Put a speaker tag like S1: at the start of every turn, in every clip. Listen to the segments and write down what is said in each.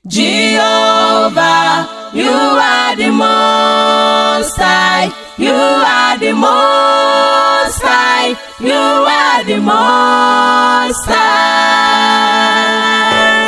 S1: Jehovah, you are the Most High. You are the Most High. You are the Most High.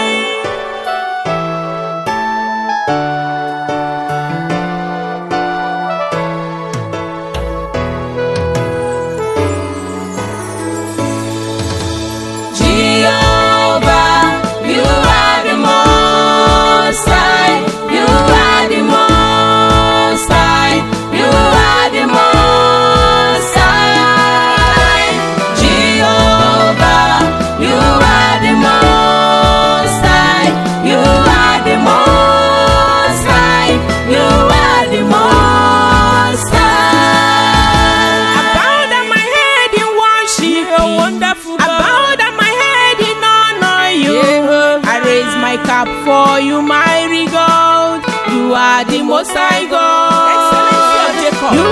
S2: Cap for you, mighty God. You are the Most High God. You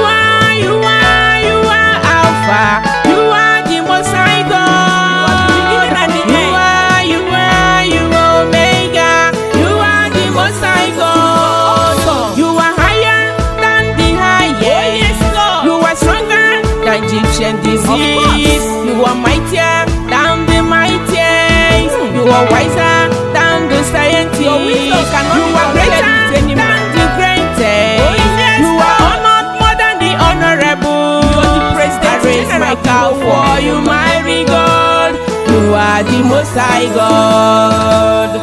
S2: are Alpha. You are the Most High God. You are Omega. You are the Most High God. You are higher than the highest. You are stronger than Egyptian disease. You are mightier than the mightiest. You are wiser than the scientist. You are greater than the greatest. You are honored more than the honorable. I raise my cow for you, mighty God. You are the Most High God.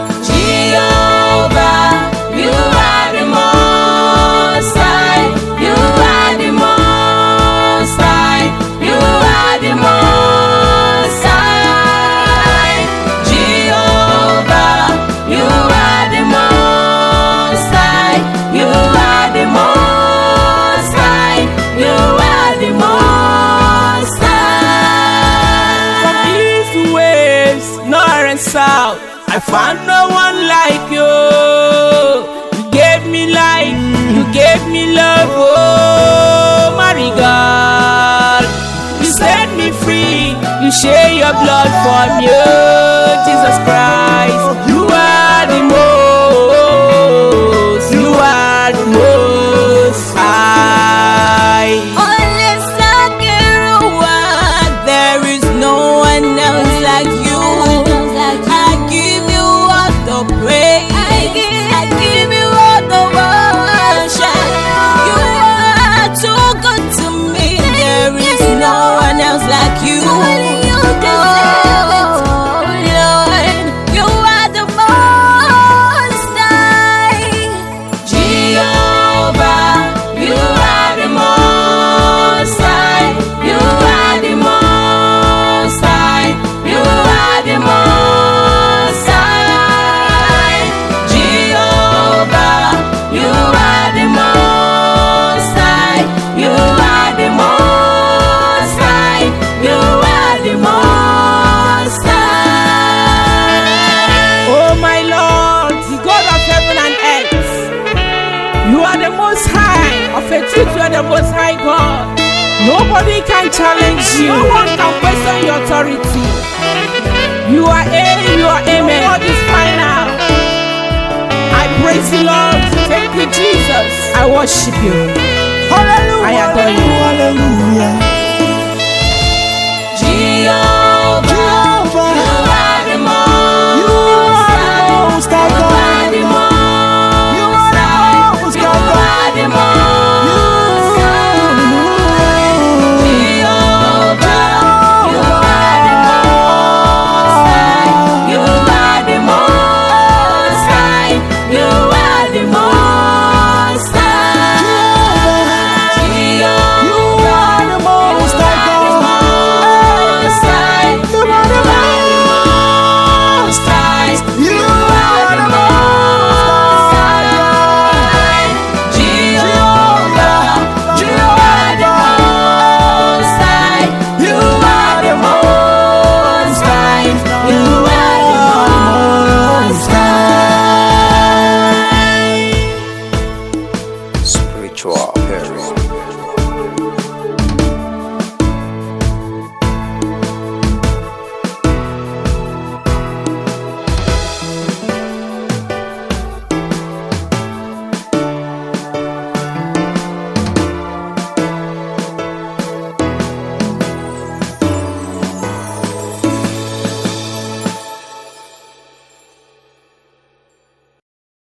S1: Jehovah, you are the Most High. You are the Most High. You are the Most High. Jehovah, you are the Most High. You are the Most High. You are the Most High.
S2: From east to west, north and south, I found no one like you. You gave me life, you gave me love, oh my God. You set me free, you share your blood for me, oh Jesus Christ. You are the most, you are the Most High.
S1: There is no one else like you. I give you all the praise. I give you all the worship. You are too good to me. There is no one else like you.
S2: You are the Most High God. Nobody can challenge you. No one can question your authority. You are A, you are Amen. God is final. I praise you, Lord. Thank you, Jesus. I worship you.